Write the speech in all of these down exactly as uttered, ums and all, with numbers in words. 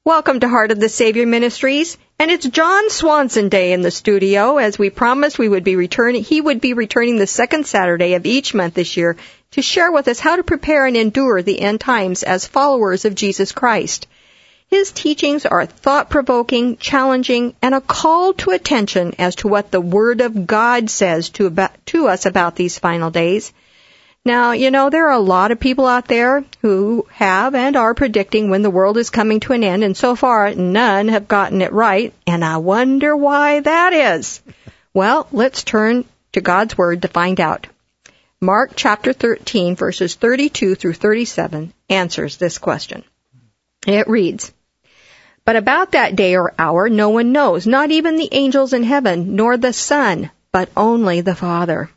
Welcome to Heart of the Savior Ministries, and it's John Swanson Day in the studio. As we promised, we would be returning. He would be returning the second Saturday of each month this year to share with us how to prepare and endure the end times as followers of Jesus Christ. His teachings are thought-provoking, challenging, and a call to attention as to what the Word of God says to, about, to us about these final days. Now, you know, there are a lot of people out there who have and are predicting when the world is coming to an end, and so far none have gotten it right, and I wonder why that is. Well, let's turn to God's Word to find out. Mark chapter thirteen, verses thirty-two through thirty-seven answers this question. It reads, "But about that day or hour no one knows, not even the angels in heaven, nor the Son, but only the Father.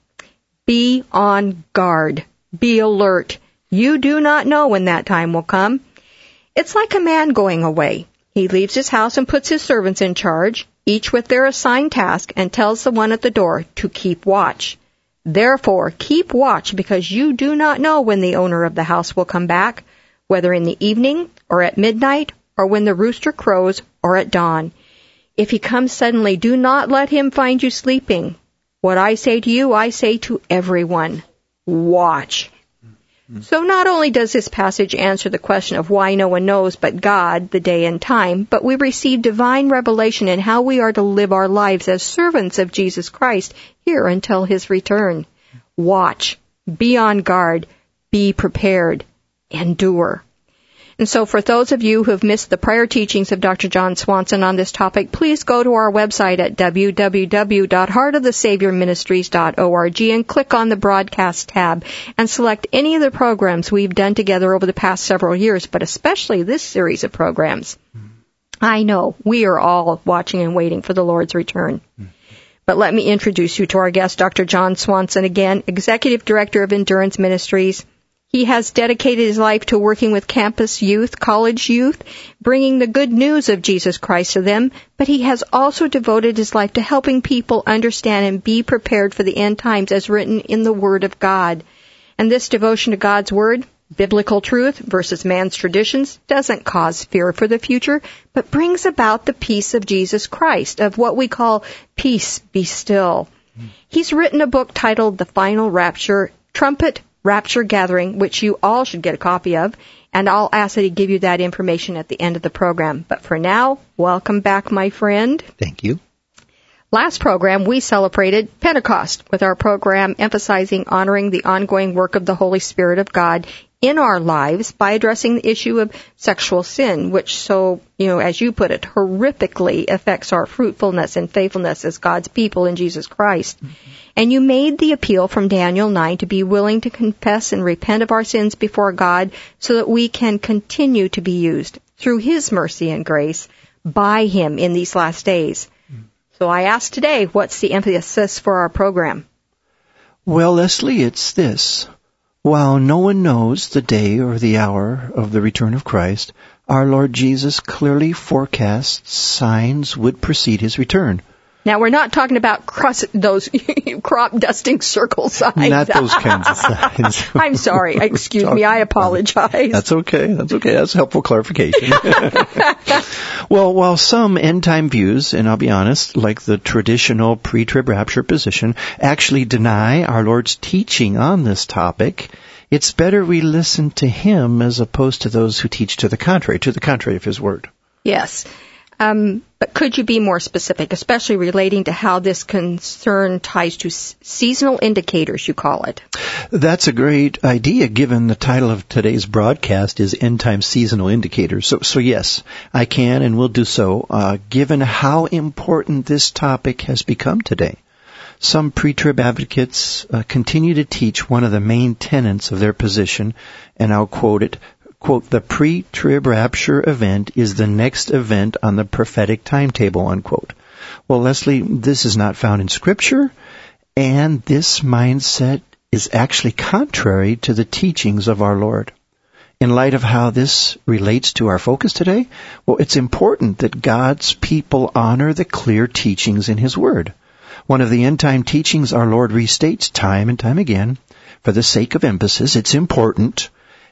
Be on guard. Be alert. You do not know when that time will come. It's like a man going away. He leaves his house and puts his servants in charge, each with their assigned task, and tells the one at the door to keep watch. Therefore, keep watch, because you do not know when the owner of the house will come back, whether in the evening or at midnight or when the rooster crows or at dawn. If he comes suddenly, do not let him find you sleeping. What I say to you, I say to everyone, watch." Mm-hmm. So not only does this passage answer the question of why no one knows but God, the day and time, but we receive divine revelation in how we are to live our lives as servants of Jesus Christ here until His return. Watch, be on guard, be prepared, endure. And so for those of you who have missed the prior teachings of Doctor John Swanson on this topic, please go to our website at w w w dot heart of the savior ministries dot org and click on the broadcast tab and select any of the programs we've done together over the past several years, but especially this series of programs. I know we are all watching and waiting for the Lord's return. But let me introduce you to our guest, Doctor John Swanson, again, Executive Director of Endurance Ministries. He has dedicated his life to working with campus youth, college youth, bringing the good news of Jesus Christ to them, but he has also devoted his life to helping people understand and be prepared for the end times as written in the Word of God. And this devotion to God's Word, biblical truth versus man's traditions, doesn't cause fear for the future, but brings about the peace of Jesus Christ, of what we call peace be still. He's written a book titled The Final Rapture, Trumpet Rapture Gathering, which you all should get a copy of, and I'll ask that he give you that information at the end of the program. But for now, welcome back, my friend. Thank you. Last program, we celebrated Pentecost with our program emphasizing honoring the ongoing work of the Holy Spirit of God in our lives by addressing the issue of sexual sin, which so, you know, as you put it, horrifically affects our fruitfulness and faithfulness as God's people in Jesus Christ. Mm-hmm. And you made the appeal from Daniel nine to be willing to confess and repent of our sins before God so that we can continue to be used through His mercy and grace by Him in these last days. Mm-hmm. So I ask today, what's the emphasis for our program? Well, Leslie, it's this. While no one knows the day or the hour of the return of Christ, our Lord Jesus clearly forecasts signs would precede His return. Now, we're not talking about crust, those crop dusting circle signs. Not those kinds of signs. I'm sorry. Excuse me. I apologize. That's okay. That's okay. That's helpful clarification. Well, while some end-time views, and I'll be honest, like the traditional pre-trib rapture position, actually deny our Lord's teaching on this topic, it's better we listen to Him as opposed to those who teach to the contrary, to the contrary of His Word. Yes. Um, but could you be more specific, especially relating to how this concern ties to s- seasonal indicators, you call it? That's a great idea, given the title of today's broadcast is End Time Seasonal Indicators. So, so yes, I can and will do so, uh, given how important this topic has become today. Some pre-trib advocates uh, continue to teach one of the main tenets of their position, and I'll quote it, quote, "The pre-trib rapture event is the next event on the prophetic timetable," unquote. Well, Leslie, this is not found in Scripture, and this mindset is actually contrary to the teachings of our Lord. In light of how this relates to our focus today, well, it's important that God's people honor the clear teachings in His Word. One of the end-time teachings our Lord restates time and time again, for the sake of emphasis, it's important,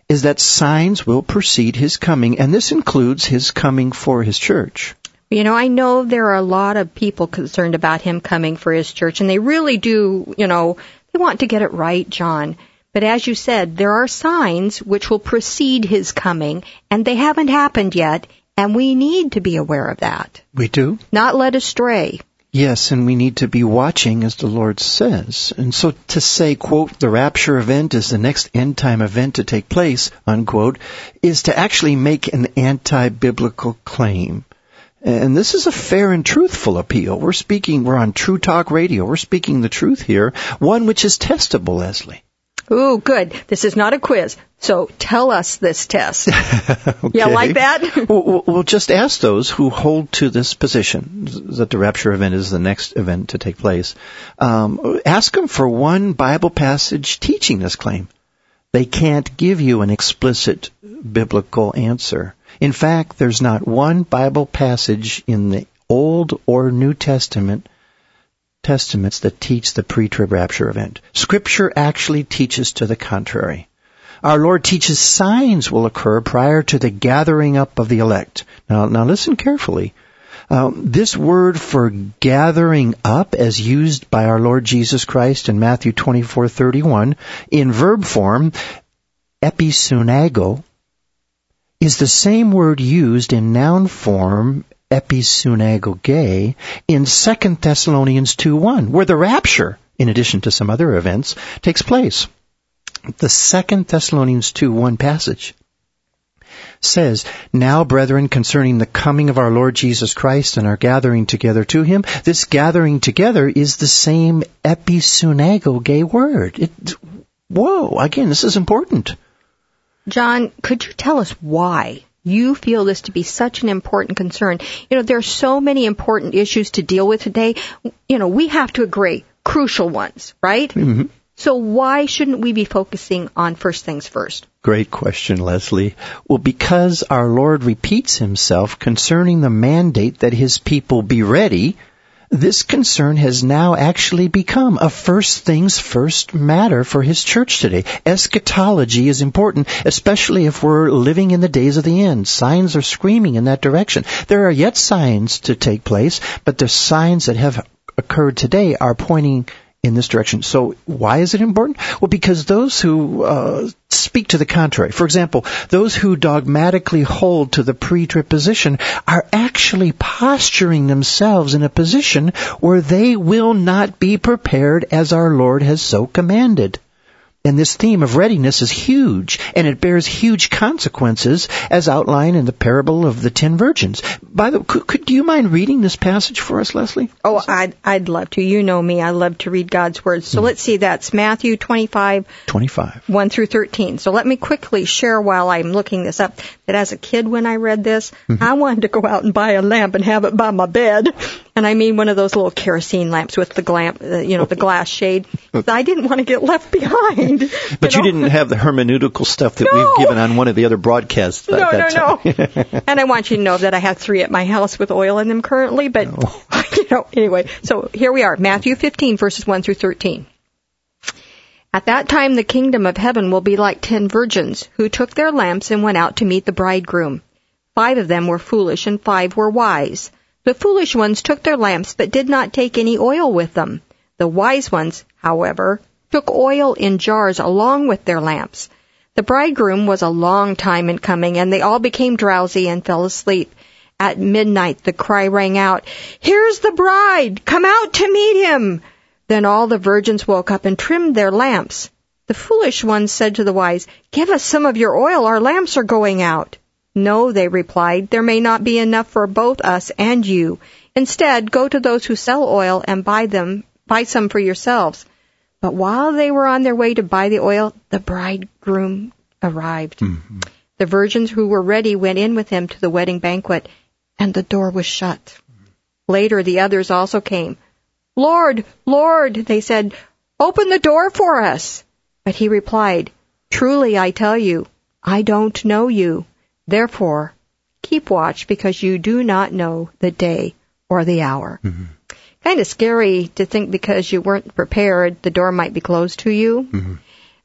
is that signs will precede his coming, and this includes his coming for his church. You know, I know there are a lot of people concerned about him coming for his church, and they really do, you know, they want to get it right, John. But as you said, there are signs which will precede his coming, and they haven't happened yet, and we need to be aware of that. We do. Not led astray. Yes, and we need to be watching, as the Lord says. And so to say, quote, the rapture event is the next end-time event to take place, unquote, is to actually make an anti-biblical claim. And this is a fair and truthful appeal. We're speaking, we're on True Talk Radio. We're speaking the truth here, one which is testable, Leslie. Ooh, good. This is not a quiz, so tell us this test. Okay. Yeah, like that? We'll, we'll just ask those who hold to this position, that the rapture event is the next event to take place. Um, ask them for one Bible passage teaching this claim. They can't give you an explicit biblical answer. In fact, there's not one Bible passage in the Old or New Testament Testaments that teach the pre-trib rapture event. Scripture actually teaches to the contrary. Our Lord teaches signs will occur prior to the gathering up of the elect. Now, now listen carefully. Um, this word for gathering up, as used by our Lord Jesus Christ in Matthew twenty-four thirty-one, in verb form, episunago, is the same word used in noun form, episunagoge, in Second Thessalonians two one, where the rapture, in addition to some other events, takes place. The Second Thessalonians two one passage says, now, brethren, concerning the coming of our Lord Jesus Christ and our gathering together to him, this gathering together is the same episunagoge word. It, whoa, again, this is important. John, could you tell us why you feel this to be such an important concern? You know, there are so many important issues to deal with today. You know, we have to agree, crucial ones, right? Mm-hmm. So why shouldn't we be focusing on first things first? Great question, Leslie. Well, because our Lord repeats himself concerning the mandate that his people be ready, this concern has now actually become a first things first matter for his church today. Eschatology is important, especially if we're living in the days of the end. Signs are screaming in that direction. There are yet signs to take place, but the signs that have occurred today are pointing in this direction. So why is it important? Well, because those who uh, speak to the contrary, for example, those who dogmatically hold to the pre-trib position are actually posturing themselves in a position where they will not be prepared as our Lord has so commanded. And this theme of readiness is huge, and it bears huge consequences as outlined in the parable of the ten virgins. By the way, could, could do you mind reading this passage for us, Leslie? Oh, I'd, I'd love to. You know me. I love to read God's Word. So mm. let's see. That's Matthew twenty-five, twenty-five, one through thirteen. So let me quickly share while I'm looking this up that as a kid when I read this, mm-hmm. I wanted to go out and buy a lamp and have it by my bed. And I mean one of those little kerosene lamps with the glam, uh, you know, the glass shade. I didn't want to get left behind. But you, know? you didn't have the hermeneutical stuff that no. we've given on one of the other broadcasts. No, that no, time. no. And I want you to know that I have three at my house with oil in them currently. But, no. you know, anyway. So here we are, Matthew fifteen, verses one through thirteen. At that time the kingdom of heaven will be like ten virgins who took their lamps and went out to meet the bridegroom. Five of them were foolish and five were wise. The foolish ones took their lamps but did not take any oil with them. The wise ones, however, took oil in jars along with their lamps. The bridegroom was a long time in coming, and they all became drowsy and fell asleep. At midnight the cry rang out, "Here's the bride! Come out to meet him!" Then all the virgins woke up and trimmed their lamps. The foolish ones said to the wise, "Give us some of your oil, our lamps are going out." "No," they replied, "there may not be enough for both us and you. Instead, go to those who sell oil and buy them, buy some for yourselves." But while they were on their way to buy the oil, the bridegroom arrived. Mm-hmm. The virgins who were ready went in with him to the wedding banquet, and the door was shut. Mm-hmm. Later the others also came. "Lord, Lord," they said, "open the door for us." But he replied, "Truly I tell you, I don't know you. Therefore, keep watch, because you do not know the day or the hour." Mm-hmm. Kind of scary to think because you weren't prepared, the door might be closed to you. Mm-hmm.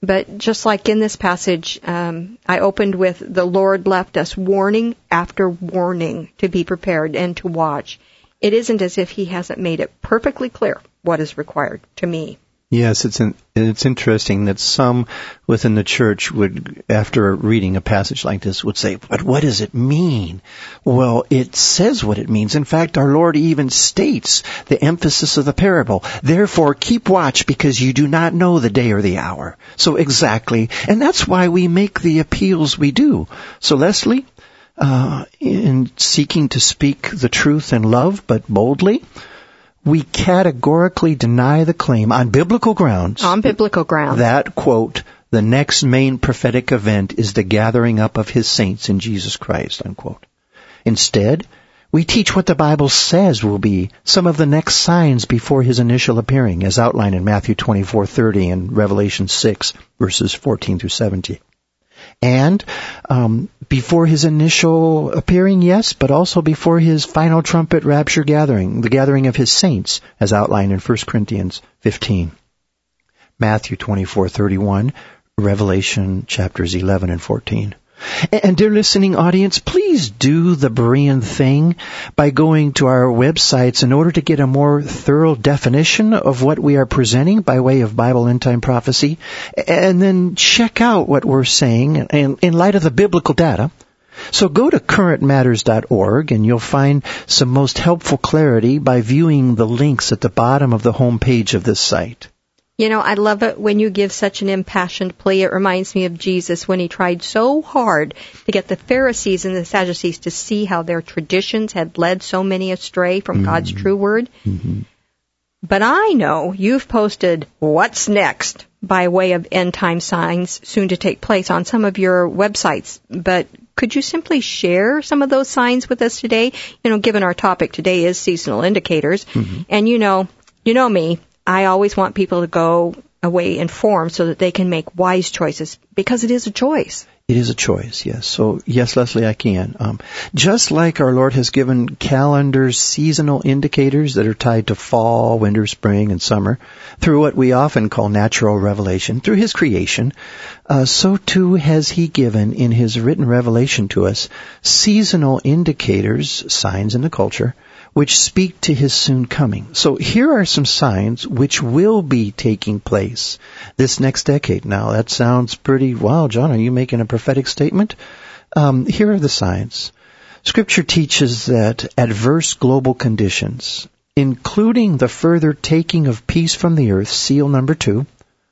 But just like in this passage, um, I opened with the Lord left us warning after warning to be prepared and to watch. It isn't as if he hasn't made it perfectly clear what is required to me. Yes, it's an, it's interesting that some within the church would, after reading a passage like this, would say, but what does it mean? Well, it says what it means. In fact, our Lord even states the emphasis of the parable. Therefore, keep watch because you do not know the day or the hour. So exactly. And that's why we make the appeals we do. So Leslie, uh, in seeking to speak the truth in love, but boldly, we categorically deny the claim on biblical grounds. On biblical grounds. That, quote, the next main prophetic event is the gathering up of his saints in Jesus Christ, unquote. Instead, we teach what the Bible says will be some of the next signs before his initial appearing, as outlined in Matthew twenty-four thirty and Revelation six, verses fourteen through seventeen. And um, before his initial appearing, yes, but also before his final trumpet rapture gathering, the gathering of his saints, as outlined in First Corinthians fifteen, Matthew twenty-four thirty-one, Revelation chapters eleven and fourteen. And dear listening audience, please do the Berean thing by going to our websites in order to get a more thorough definition of what we are presenting by way of Bible End Time Prophecy, and then check out what we're saying in, in light of the biblical data. So go to current matters dot org and you'll find some most helpful clarity by viewing the links at the bottom of the home page of this site. You know, I love it when you give such an impassioned plea. It reminds me of Jesus when he tried so hard to get the Pharisees and the Sadducees to see how their traditions had led so many astray from mm-hmm. God's true word. Mm-hmm. But I know you've posted what's next by way of end-time signs soon to take place on some of your websites. But could you simply share some of those signs with us today? You know, given our topic today is seasonal indicators. Mm-hmm. And you know, you know me. I always want people to go away informed so that they can make wise choices, because it is a choice. It is a choice, yes. So, yes, Leslie, I can. Um, just like our Lord has given calendars seasonal indicators that are tied to fall, winter, spring, and summer, through what we often call natural revelation, through his creation, uh, so too has he given in his written revelation to us seasonal indicators, signs in the culture, which speak to his soon coming. So here are some signs which will be taking place this next decade. Now, that sounds pretty, wow, John, are you making a prophetic statement? Um, here are the signs. Scripture teaches that adverse global conditions, including the further taking of peace from the earth, seal number two,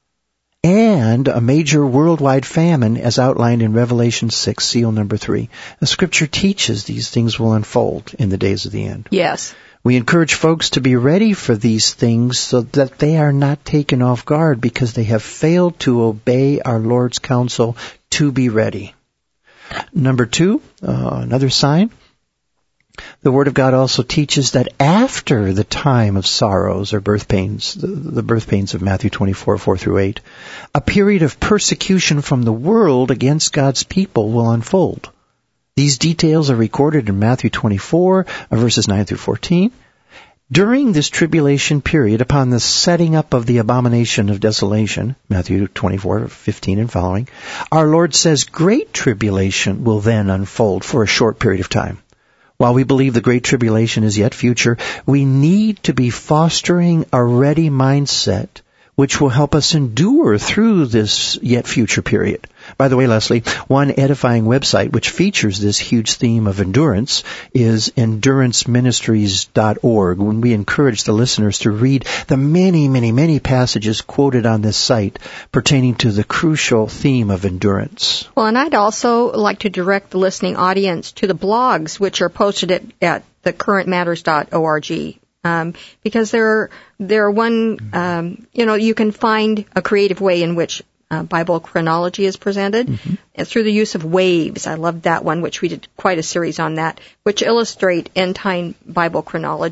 and a major worldwide famine as outlined in Revelation six, seal number three. The Scripture teaches these things will unfold in the days of the end. Yes. We encourage folks to be ready for these things so that they are not taken off guard because they have failed to obey our Lord's counsel to be ready. Number two, uh, another sign. The Word of God also teaches that after the time of sorrows or birth pains, the, the birth pains of Matthew twenty-four, four through eight, a period of persecution from the world against God's people will unfold. These details are recorded in Matthew twenty-four, verses nine through fourteen. During this tribulation period, upon the setting up of the abomination of desolation, Matthew twenty-four, fifteen and following, our Lord says great tribulation will then unfold for a short period of time. While we believe the Great Tribulation is yet future, we need to be fostering a ready mindset which will help us endure through this yet future period. By the way, Leslie, one edifying website which features this huge theme of endurance is endurance ministries dot org, when we encourage the listeners to read the many, many, many passages quoted on this site pertaining to the crucial theme of endurance. Well, and I'd also like to direct the listening audience to the blogs which are posted at, at the current matters dot org. Um, because there, there are one, um, you know, you can find a creative way in which uh, Bible chronology is presented mm-hmm. and through the use of waves. I loved that one, which we did quite a series on that, which illustrate end time Bible chronology.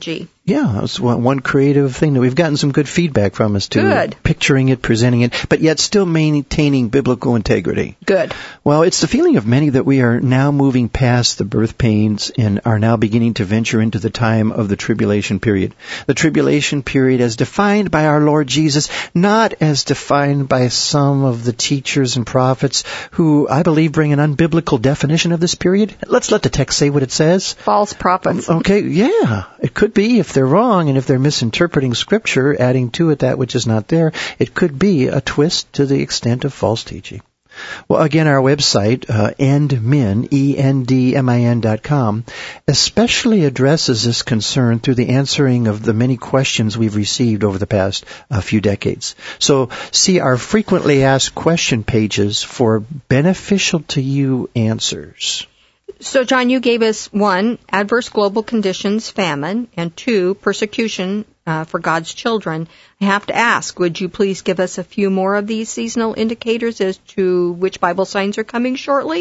Yeah, it's one, one creative thing that we've gotten some good feedback from is to Good. picturing it, presenting it, but yet still maintaining biblical integrity. Good. Well, it's the feeling of many that we are now moving past the birth pains and are now beginning to venture into the time of the tribulation period. The tribulation period as defined by our Lord Jesus, not as defined by some of the teachers and prophets who, I believe, bring an unbiblical definition of this period. Let's let the text say what it says. False prophets. Okay, yeah, it could be if they're wrong and if they're misinterpreting Scripture, adding to it that which is not there, it could be a twist to the extent of false teaching. Well, again, our website, uh, endmin, E N D M I N dot com, especially addresses this concern through the answering of the many questions we've received over the past uh, few decades. So see our frequently asked question pages for beneficial to you answers. So, John, you gave us one, adverse global conditions, famine, and two, persecution uh, for God's children. I have to ask, would you please give us a few more of these seasonal indicators as to which Bible signs are coming shortly?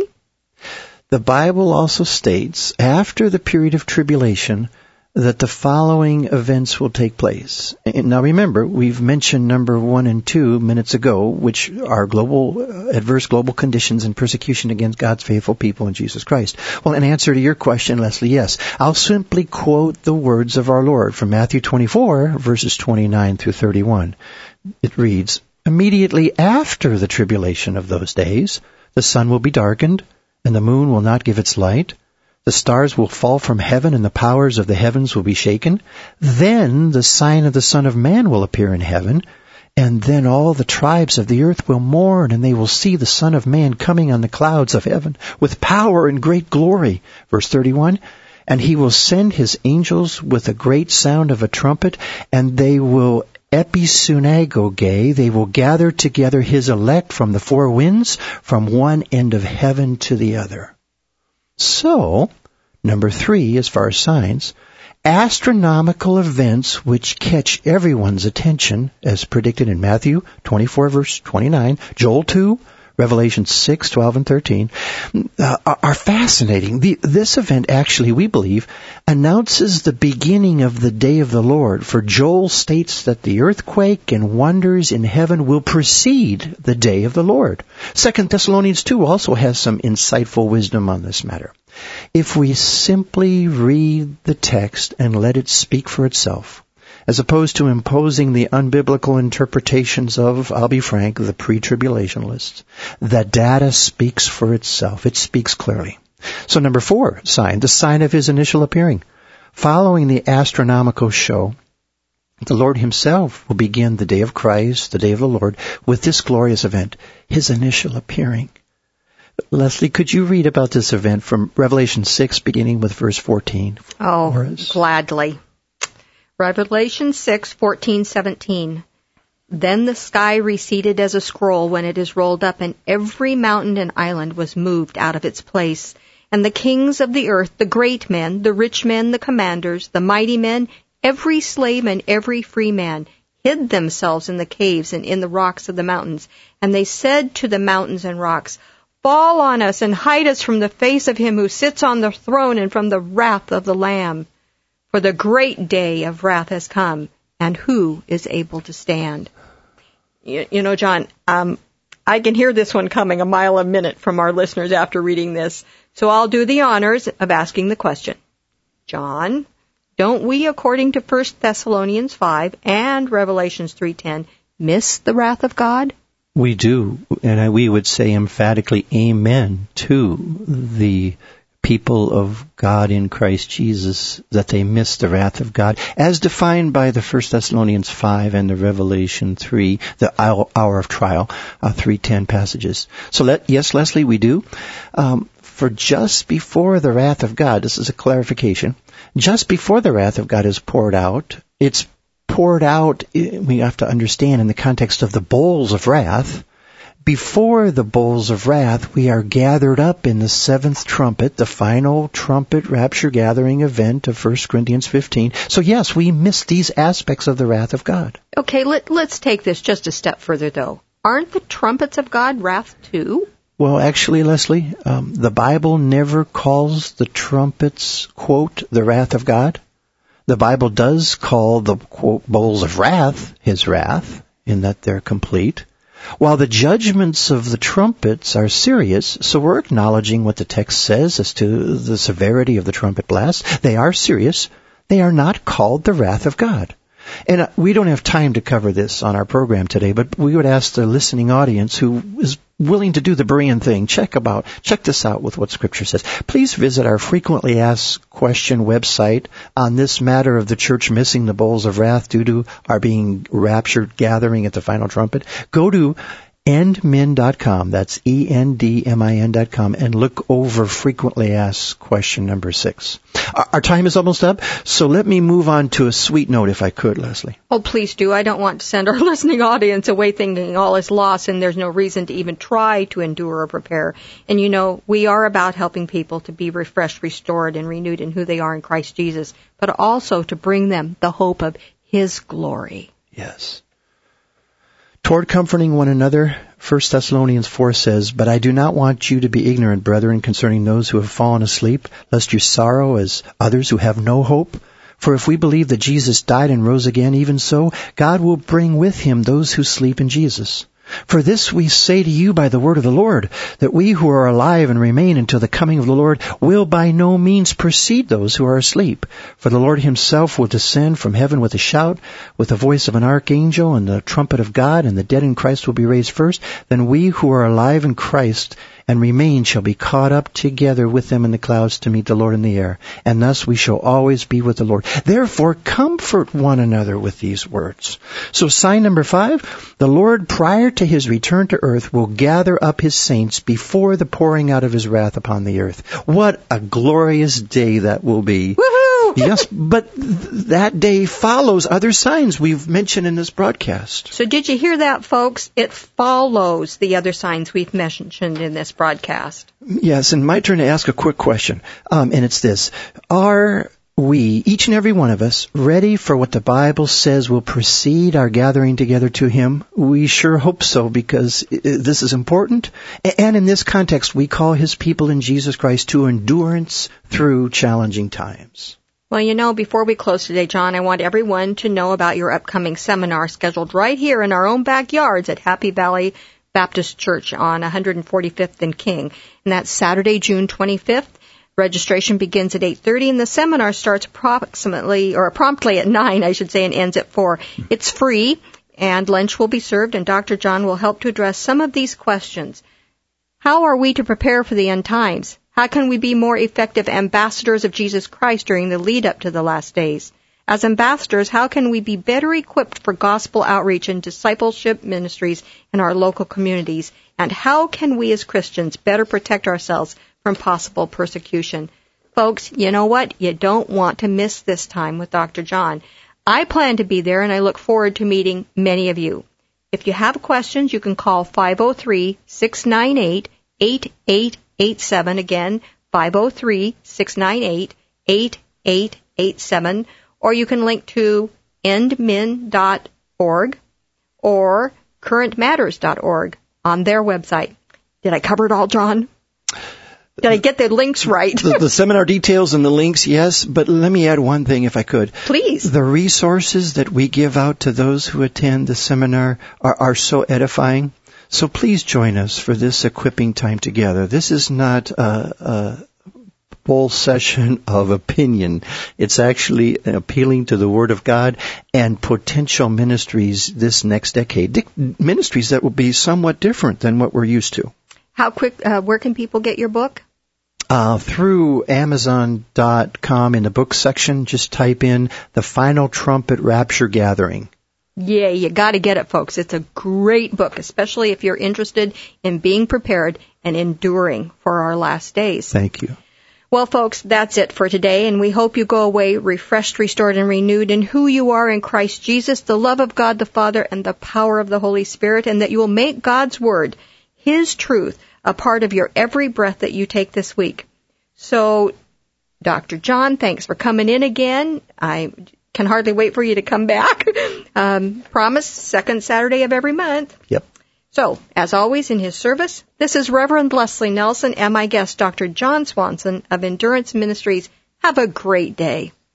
The Bible also states, after the period of tribulation, that the following events will take place. And now remember, we've mentioned number one and two minutes ago, which are global, uh, adverse global conditions and persecution against God's faithful people in Jesus Christ. Well, in answer to your question, Leslie, yes. I'll simply quote the words of our Lord from Matthew twenty-four, verses twenty-nine through thirty-one. It reads, "Immediately after the tribulation of those days, the sun will be darkened, and the moon will not give its light. The stars will fall from heaven, and the powers of the heavens will be shaken. Then the sign of the Son of Man will appear in heaven, and then all the tribes of the earth will mourn, and they will see the Son of Man coming on the clouds of heaven with power and great glory." Verse thirty-one, "And he will send his angels with a great sound of a trumpet, and they will episynagoge, they will gather together his elect from the four winds, from one end of heaven to the other." So, number three, as far as signs, astronomical events which catch everyone's attention, as predicted in Matthew twenty-four, verse twenty-nine, Joel two, Revelation six, twelve, and thirteen, uh, are fascinating. The, this event actually, we believe, announces the beginning of the day of the Lord, for Joel states that the earthquake and wonders in heaven will precede the day of the Lord. Second Thessalonians two also has some insightful wisdom on this matter. If we simply read the text and let it speak for itself, as opposed to imposing the unbiblical interpretations of, I'll be frank, the pre-tribulationists, the data speaks for itself. It speaks clearly. So number four, sign, the sign of his initial appearing. Following the astronomical show, the Lord himself will begin the day of Christ, the day of the Lord, with this glorious event, his initial appearing. Leslie, could you read about this event from Revelation six, beginning with verse fourteen? Oh, gladly. Revelation six, fourteen, seventeen. "Then the sky receded as a scroll when it is rolled up, and every mountain and island was moved out of its place. And the kings of the earth, the great men, the rich men, the commanders, the mighty men, every slave and every free man, hid themselves in the caves and in the rocks of the mountains. And they said to the mountains and rocks, 'Fall on us and hide us from the face of him who sits on the throne and from the wrath of the Lamb. For the great day of wrath has come, and who is able to stand?'" You, you know, John, um, I can hear this one coming a mile a minute from our listeners after reading this. So I'll do the honors of asking the question. John, don't we, according to First Thessalonians five and Revelations three ten, miss the wrath of God? We do, and we would say emphatically amen to the people of God in Christ Jesus, that they miss the wrath of God, as defined by the First Thessalonians five and the Revelation three, the hour of trial, uh, three ten passages. So let, yes, Leslie, we do. Um, for just before the wrath of God, this is a clarification, just before the wrath of God is poured out, it's poured out, we have to understand in the context of the bowls of wrath. Before the bowls of wrath, we are gathered up in the seventh trumpet, the final trumpet rapture gathering event of First Corinthians fifteen. So yes, we miss these aspects of the wrath of God. Okay, let, let's take this just a step further, though. Aren't the trumpets of God wrath too? Well, actually, Leslie, um, the Bible never calls the trumpets, quote, the wrath of God. The Bible does call the, quote, bowls of wrath his wrath, in that they're complete. While the judgments of the trumpets are serious, so we're acknowledging what the text says as to the severity of the trumpet blast. They are serious. They are not called the wrath of God. And we don't have time to cover this on our program today, but we would ask the listening audience who is willing to do the Berean thing, check about, check this out with what Scripture says. Please visit our frequently asked question website on this matter of the church missing the bowls of wrath due to our being raptured gathering at the final trumpet. Go to end min dot com, that's E N D M I N dot com, and look over frequently asked question number six. Our time is almost up, so let me move on to a sweet note if I could, Leslie. Oh, please do. I don't want to send our listening audience away thinking all is lost and there's no reason to even try to endure or prepare. And you know, we are about helping people to be refreshed, restored, and renewed in who they are in Christ Jesus, but also to bring them the hope of His glory. Yes. Toward comforting one another, First Thessalonians four says, "But I do not want you to be ignorant, brethren, concerning those who have fallen asleep, lest you sorrow as others who have no hope. For if we believe that Jesus died and rose again, even so, God will bring with Him those who sleep in Jesus. For this we say to you by the word of the Lord, that we who are alive and remain until the coming of the Lord will by no means precede those who are asleep. For the Lord Himself will descend from heaven with a shout, with the voice of an archangel and the trumpet of God, and the dead in Christ will be raised first. Then we who are alive in Christ and remain shall be caught up together with them in the clouds to meet the Lord in the air. And thus we shall always be with the Lord. Therefore comfort one another with these words." So sign number five, the Lord prior to His return to earth will gather up His saints before the pouring out of His wrath upon the earth. What a glorious day that will be. Woohoo! Yes, but th- that day follows other signs we've mentioned in this broadcast. So did you hear that, folks? It follows the other signs we've mentioned in this broadcast. Yes, and my turn to ask a quick question, um, and it's this. Are we, each and every one of us, ready for what the Bible says will precede our gathering together to Him? We sure hope so, because this is important. And in this context, we call His people in Jesus Christ to endurance through challenging times. Well, you know, before we close today, John, I want everyone to know about your upcoming seminar scheduled right here in our own backyards at Happy Valley Baptist Church on one forty-fifth and King. And that's Saturday, June twenty-fifth. Registration begins at eight thirty, and the seminar starts approximately, or promptly at nine, I should say, and ends at four. It's free, and lunch will be served, and Doctor John will help to address some of these questions. How are we to prepare for the end times? How can we be more effective ambassadors of Jesus Christ during the lead-up to the last days? As ambassadors, how can we be better equipped for gospel outreach and discipleship ministries in our local communities? And how can we as Christians better protect ourselves from possible persecution? Folks, you know what? You don't want to miss this time with Doctor John. I plan to be there, and I look forward to meeting many of you. If you have questions, you can call five oh three, six nine eight, eight eight eight seven. Again, five oh three, six nine eight, eight eight eight seven. Or you can link to end min dot org or current matters dot org on their website. Did I cover it all, John? Did I get the links right? the, the seminar details and the links, yes, but let me add one thing if I could. Please. The resources that we give out to those who attend the seminar are, are so edifying. So please join us for this equipping time together. This is not a, a full session of opinion. It's actually appealing to the Word of God and potential ministries this next decade. Di- ministries that will be somewhat different than what we're used to. How quick, uh, where can people get your book? Uh, through Amazon dot com in the book section, just type in The Final Trumpet Rapture Gathering. Yeah, you got to get it, folks. It's a great book, especially if you're interested in being prepared and enduring for our last days. Thank you. Well, folks, that's it for today, and we hope you go away refreshed, restored, and renewed in who you are in Christ Jesus, the love of God the Father, and the power of the Holy Spirit, and that you will make God's Word, His truth, a part of your every breath that you take this week. So, Doctor John, thanks for coming in again. I can hardly wait for you to come back. Um, promise, second Saturday of every month. Yep. So, as always, in his service, this is Reverend Leslie Nelson and my guest, Doctor John Swanson of Endurance Ministries. Have a great day.